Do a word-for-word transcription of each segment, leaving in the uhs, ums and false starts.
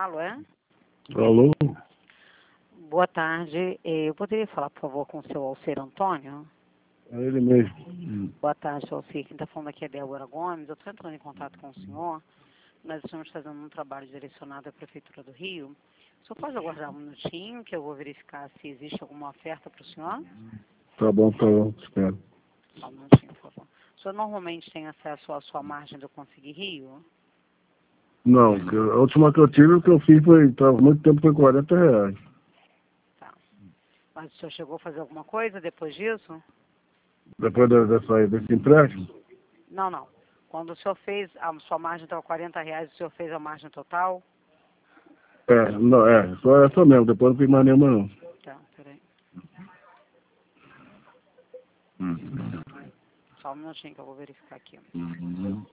Alô, é? Alô? Boa tarde. Eh, Eu poderia falar, por favor, com o seu Alcir Antônio? É ele mesmo. Boa tarde, seu Alcir. Quem está falando aqui é Débora Gomes. Eu estou entrando em contato com o senhor. Nós estamos fazendo um trabalho direcionado à Prefeitura do Rio. O senhor pode aguardar um minutinho que eu vou verificar se existe alguma oferta para o senhor? Tá bom, tá bom, espero. Só um minutinho, por favor. O senhor normalmente tem acesso à sua margem do Conseguir Rio? Não, que a última que eu tive, o que eu fiz foi, tava muito tempo, foi quarenta reais. Tá. Mas o senhor chegou a fazer alguma coisa depois disso? Depois da- dessa, desse empréstimo? Não, não. Quando o senhor fez, a sua margem estava quarenta reais, o senhor fez a margem total? É, não, é, só essa mesmo, depois não fiz mais nenhuma não. Tá, peraí. Uhum. Só um minutinho que eu vou verificar aqui. Uhum.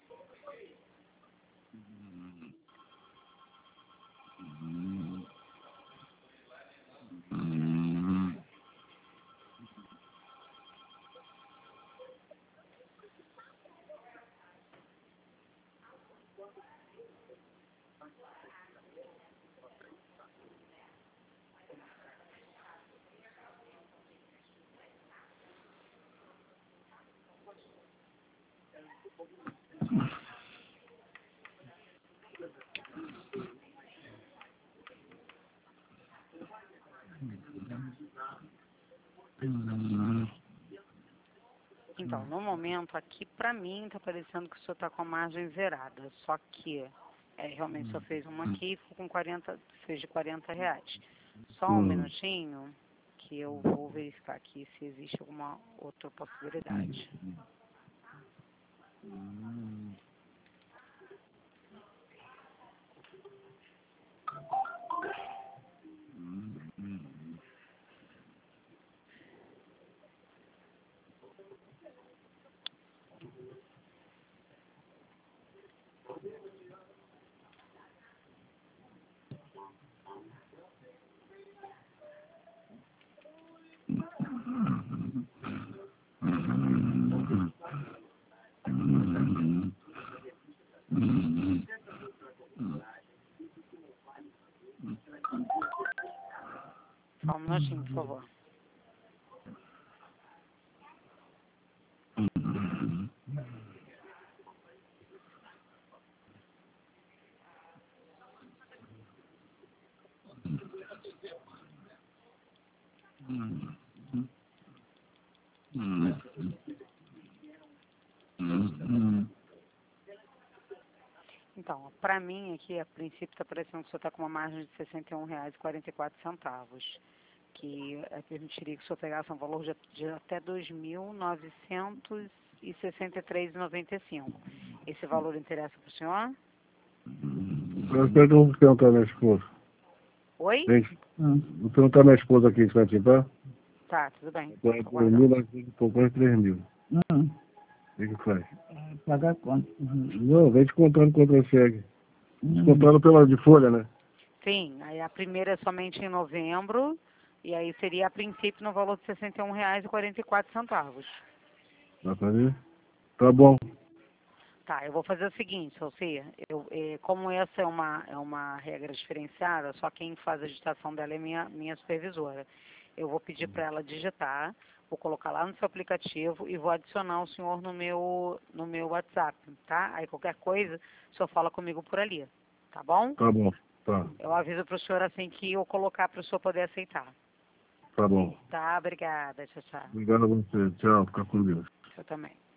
Uhum. Uhum. Então, no momento aqui, pra mim, tá parecendo que o senhor tá com a margem zerada. Só que, é, realmente, o senhor fez uma aqui e ficou com quarenta, fez de quarenta reais. Só um Uhum. minutinho que eu vou verificar aqui se existe alguma outra possibilidade. Só um minutinho, por favor. Então, para mim aqui, a princípio, está parecendo que o senhor está com uma margem de sessenta e um reais e quarenta e quatro centavos, que é, permitiria que o senhor pegasse um valor de, de até dois mil novecentos e sessenta e três reais e noventa e cinco centavos. Esse valor interessa para o senhor? Eu espero que eu vou perguntar à minha esposa. Oi? Gente, vou perguntar à minha esposa aqui, se vai te dar? Tá, tudo bem. Por Tô aguardando. mil e pouco, três mil. Não, O que que faz? é pagar quanto? Uhum. Não, vem descontando contra cheque. Uhum. Descontando pela de folha, né? Sim, aí a primeira é somente em novembro, e aí seria a princípio no valor de sessenta e um reais e quarenta e quatro centavos. Dá pra ver? Tá bom. Tá, eu vou fazer o seguinte, Sofia, eu, eh, como essa é uma, é uma regra diferenciada, só quem faz a digitação dela é minha, minha supervisora. Eu vou pedir para ela digitar, vou colocar lá no seu aplicativo e vou adicionar o senhor no meu, no meu WhatsApp, tá? Aí qualquer coisa, o senhor fala comigo por ali, tá bom? Tá bom. Tá. Eu aviso para o senhor assim que eu colocar para o senhor poder aceitar. Tá bom. Tá, obrigada, tchau, tchau. Obrigado a você. Tchau. Fica com Deus. Eu também.